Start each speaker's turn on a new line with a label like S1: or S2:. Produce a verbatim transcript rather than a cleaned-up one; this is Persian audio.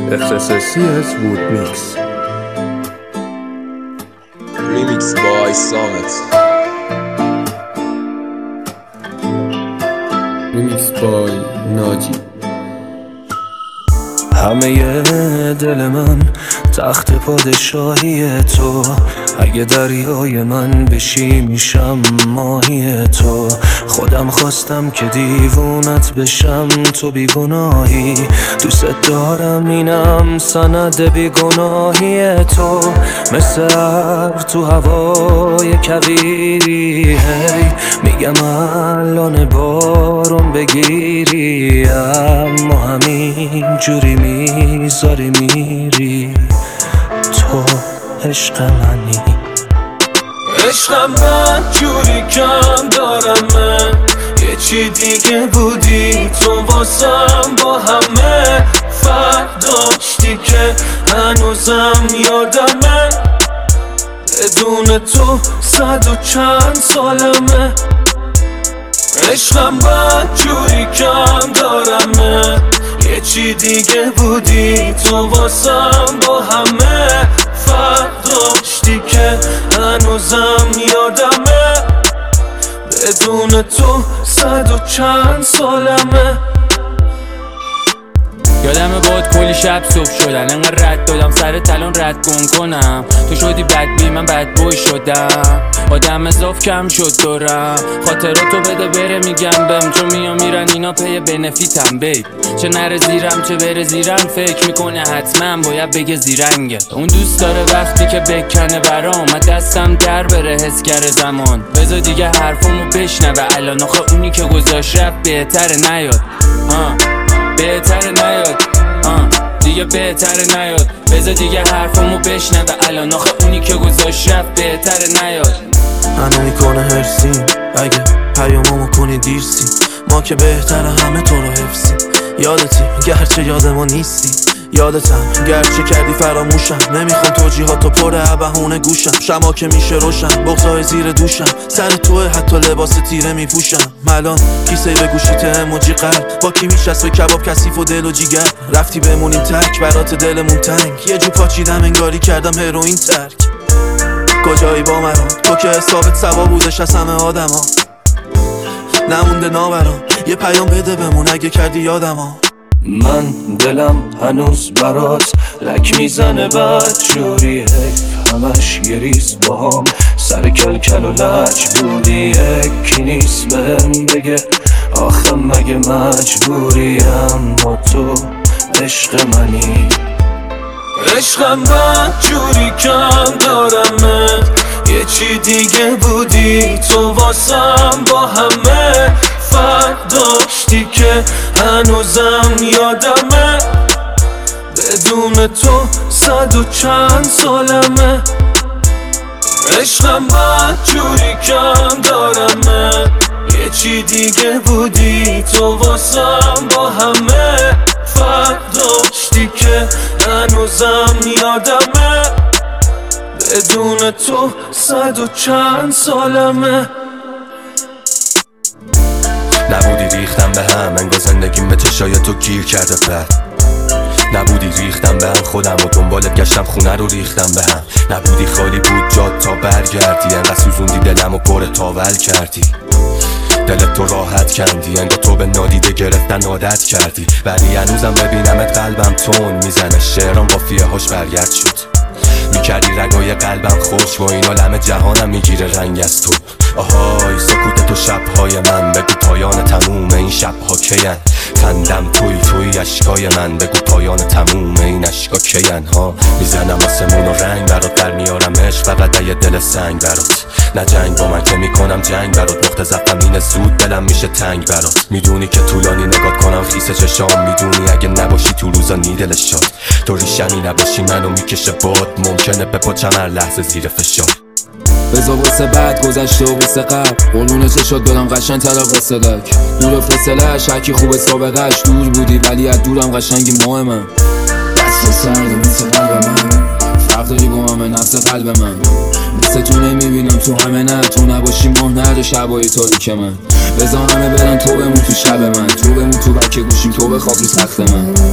S1: X S S C S Wood Mix.
S2: Remix by Samet.
S1: Remix by ناجی.
S3: همه دل من تخت پادشاهی تو، اگه دریای من بشی میشم ماهی تو. خودم خواستم که دیوونت بشم، تو بیگناهی، دوست دارم اینم سند بیگناهی تو. مثل هر تو هوای کویری، هی میگم الان بارون بگیری، اما همین جوری میذاری میری. تو عشق منی،
S4: عشقم من جوری کم دارم، من یه چی دیگه بودی تو واسم، با همه فرق داشتی که هنوزم یادمه. بدون تو صد و چند سالمه. عشقم من جوری کم دارم، من یه چی دیگه بودی تو واسم، با همه فرق داشتی که هنوزم یادمه. بدون تو صد و چند سالمه.
S5: یادمه باد کلی شب صبح شدن، انقدر رد دادم سر تلان رد گم کنم. تو شدی بد بی من بد بوی شدم، آدم اضاف کم شد دورم. خاطراتو بده بره میگم بهم، چون میام میرن اینا پی بنفیتم. بی چه نره زیرم چه بره زیرم، فکر میکنه حتما باید بگه زیرنگه. اون دوست داره وقتی که بکنه برام، دستم در بره حس کرده زمان. بذار دیگه حرفمو بشنوه الان، آخه اونی که گذاشت رفت بهتره نیاد. آه بهتره نیاد، آه دیگه بهتره نیاد. بذار دیگه حرفمو بشنوه الان، آخه اونی که گذاشت رفت بهتره نیاد.
S3: منو میکنه هرسیم اگه پیاممو کنی دیرسی، ما که بهتره همه تو رو حفظی. یادتی گرچه یاد ما نیستی، یادتم گرچه کردی فراموشم. نمیخوام توجیهاتو پر بهونه گوشم، شما که میشه روشن بغضای زیر دوشم. سر توه حتی لباس تیره میپوشم. ملان کیسه به گوشیت اموجی قلب، با کی میشست و کباب کثیف و دل و جیگر. رفتی بمونیم تک برات دلمون تنگ، یه جو پاچیدم انگاری کردم هروئین ترک. کجایی با مرام تو که حسابت سوا بودش از همه آدما، نمونده ناورام یه پیام بده بمون اگه کردی یادما. من دلم هنوز برات لک میزنه بد جوری، حیف همش یه ریز باهام سر کلکل و لج بودی. یکی نیست بهم بگه آخه مگه مجبوری، اما تو عشق منی.
S4: عشقم من جوری کم دارم، من یه چی دیگه بودی تو واسم، با همه فرق داشتی که هنوزم یادمه. بدون تو صد و چند سالمه. عشقم من جوری کم دارم، من یه چی دیگه بودی تو واسم، با همه فرق داشتی که هنوزم یادمه. بدون تو صد و چند سالمه.
S3: نبودی ریختم به هم، انگار زندگیم به چشای تو گیر کرده بد. نبودی ریختم به هم خودم و دنبالت گشتم خونه رو ریختم به هم. نبودی خالی بود جاد تا برگردی، انقدر سوزوندی دلم و پر تاول کردی. دلت تو راحت کندی، انگار تو به نادیده گرفتن عادت کردی. ولی هنوزم ببینمت قلبم تون میزنه، شعرام قافیه هاش برگرد شد. میکردی رگای قلبم خوش و اینا لمه جهانم میگیره رنگ از تو. آهای سکوت تو شبهای من، بگو پایان تموم این شبها کین. خندم توی توی اشکای من، بگو پایان تموم این اشکا کین. ها میزنم آسمون و رنگ برات، در میارم عشق فقط یه دل سنگ برات. نه جنگ با من که میکنم جنگ برات، نقطه ضعفم اینه زود دلم میشه تنگ برات. میدونی که طولانی نگات کنم خیس چشام، میدونی اگه نباشی تو روزا نیدلش شد. تو ریشمی نباشی منو میکشه باد، ممکنه بپاچم هر لحظه زیر فشار.
S6: بذار واسه بعد گذشته و واسه قبل، قربون چشات دادم قشنگ تر قصه دک. دور فاصله‌اش هرکی خوبه سابقه‌اش، دور بودی ولی از دورم قشنگی ماه من. دست سرد مثل قلب من، فرق داری با من نفس قلب من. مثل تو نمیبینم تو همه نه، تو نباشی ماه نره شبای تاریک من. بذار همه برن تو بمون تو شب من، تو بمون تو بکه گوشیم، تو بخواب رو تخت من.